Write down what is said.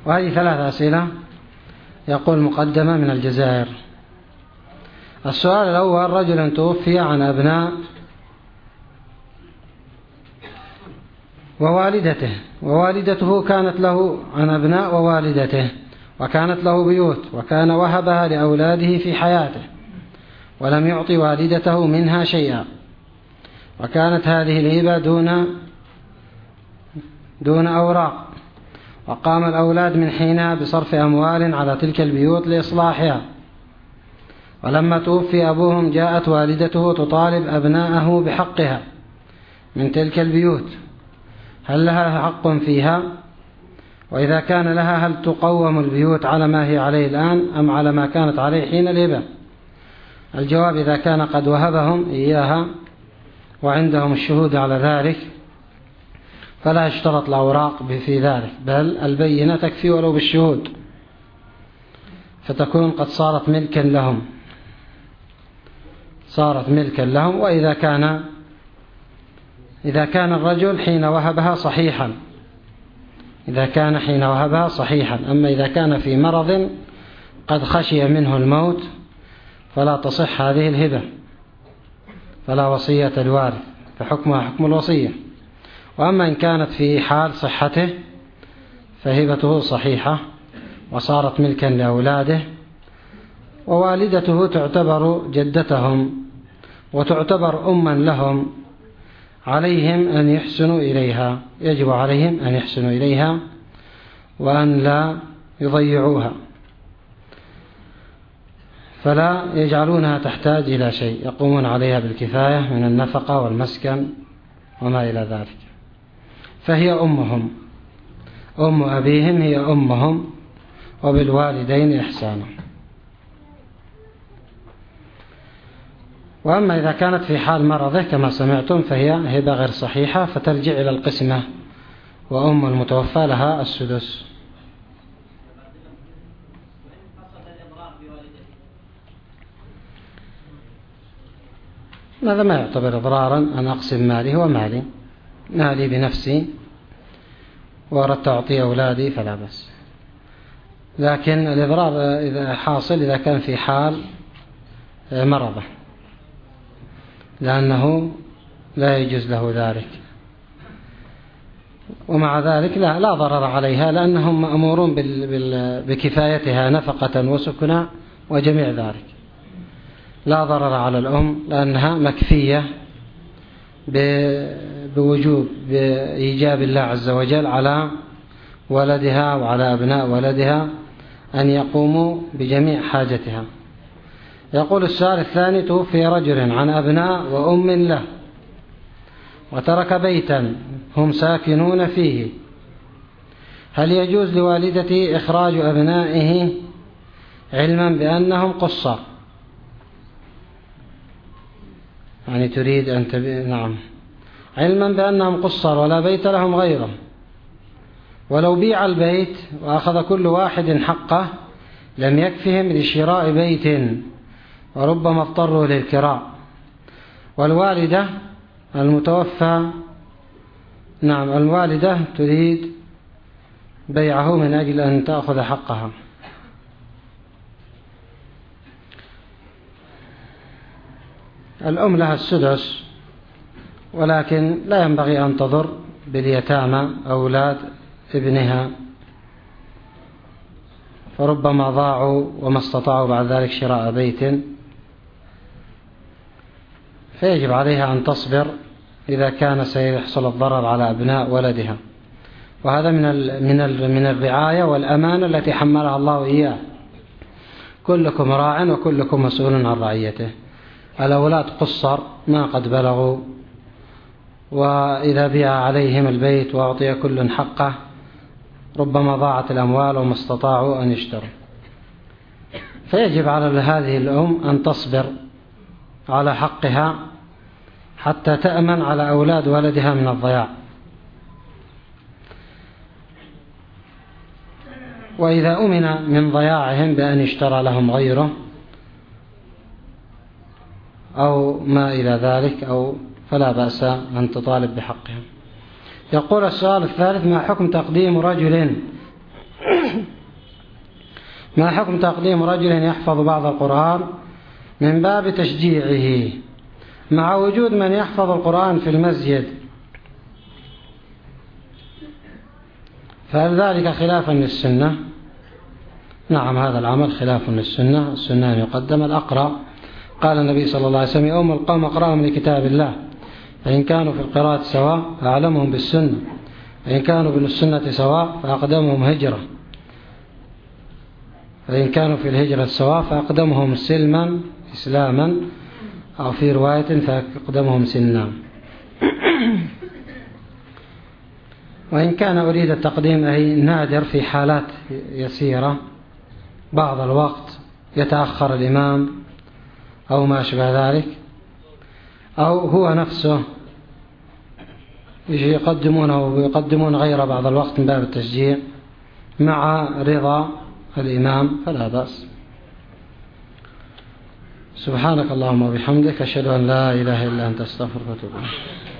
وهذه 3 أسئلة يقول مقدمة من الجزائر. السؤال الأول: رجل توفي عن أبناء ووالدته كانت له عن أبناء ووالدته، وكانت له بيوت، وكان وهبها لأولاده في حياته ولم يعطي والدته منها شيئا، وكانت هذه الهبة دون أوراق، وقام الأولاد من حينها بصرف أموال على تلك البيوت لإصلاحها، ولما توفي أبوهم جاءت والدته تطالب أبناءه بحقها من تلك البيوت، هل لها حق فيها؟ وإذا كان لها هل تقوم البيوت على ما هي عليه الآن أم على ما كانت عليه حين الهبة؟ الجواب: إذا كان قد وهبهم إياها وعندهم الشهود على ذلك فلا يشترط الأوراق في ذلك، بل البينة تكفي ولو بالشهود، فتكون قد صارت ملكا لهم. وإذا كان الرجل حين وهبها صحيحا، أما إذا كان في مرض قد خشي منه الموت فلا تصح هذه الهبة، فلا وصية الوارث، فحكمها حكم الوصية. وأما إن كانت في حال صحته فهبته صحيحة وصارت ملكا لأولاده، ووالدته تعتبر جدتهم وتعتبر أما لهم، عليهم أن يحسنوا إليها، يجب عليهم أن يحسنوا إليها وأن لا يضيعوها، فلا يجعلونها تحتاج إلى شيء، يقومون عليها بالكفاية من النفقة والمسكن وما إلى ذلك، فهي أمهم، أم أبيهم هي أمهم، وبالوالدين إحسانا. وأما إذا كانت في حال مرضه كما سمعتم فهي هبة غير صحيحة، فترجع إلى القسمة، وأم المتوفى لها السدس. هذا ما يعتبر إضرارا أن أقسم مالي ومالي، مالي بنفسي وأردت أعطي أولادي فلا بأس، لكن الإضرار إذا حاصل إذا كان في حال مرضه، لأنه لا يجوز له ذلك، ومع ذلك لا ضرر عليها، لأنهم مأمورون بكفايتها نفقة وسكنا وجميع ذلك، لا ضرر على الأم لأنها مكفية بوجوب بإيجاب الله عز وجل على ولدها وعلى أبناء ولدها أن يقوموا بجميع حاجتها. يقول السؤال الثاني: توفي رجل عن أبناء وأم له وترك بيتا هم ساكنون فيه، هل يجوز لوالدته إخراج أبنائه علما بأنهم قصر؟ يعني تريد أن نعم، علما بأنهم قصر ولا بيت لهم غيره، ولو بيع البيت وأخذ كل واحد حقه لم يكفهم لشراء بيت، وربما اضطروا للكراء، والوالدة المتوفى الوالدة تريد بيعه من أجل أن تأخذ حقها. الأم لها السدس، ولكن لا ينبغي أن تضر باليتامى أولاد ابنها، فربما ضاعوا وما استطاعوا بعد ذلك شراء بيت، فيجب عليها أن تصبر إذا كان سيحصل الضرر على أبناء ولدها، وهذا من الرعاية والأمانة التي حملها الله إياه، كلكم راع وكلكم مسؤول عن رعيته. الأولاد قصر ما قد بلغوا، وإذا بيع عليهم البيت وأعطي كل حقه ربما ضاعت الأموال وما استطاعوا أن يشتروا، فيجب على هذه الأم أن تصبر على حقها حتى تأمن على أولاد ولدها من الضياع. وإذا أمن من ضياعهم بأن يشترى لهم غيره أو ما إلى ذلك فلا بأس أن تطالب بحقهم. يقول السؤال الثالث: ما حكم تقديم رجل ما حكم تقديم رجل يحفظ بعض القرآن من باب تشجيعه مع وجود من يحفظ القرآن في المسجد، فهل ذلك خلافا للسنة؟ نعم، هذا العمل خلاف للسنة. السنة أن يقدم الأقرأ. قال النبي صلى الله عليه وسلم: يوم القوم أقرأهم لكتاب الله، فإن كانوا في القراءة سواء فأعلمهم بالسنة، فإن كانوا بالسنة سواء فأقدمهم هجرة، فإن كانوا في الهجرة سواء فأقدمهم سلما إسلاما، أو في رواية فأقدمهم سنا. وإن كان أريد التقديم أي نادر في حالات يسيرة، بعض الوقت يتأخر الإمام أو ما أشبه ذلك، أو هو نفسه يقدمونه ويقدمون غير بعض الوقت من باب التشجيع مع رضا الإمام، فلا بأس. سبحانك اللهم وبحمدك، أشهد أن لا إله إلا أنت، أستغفرك وأتوب إليك.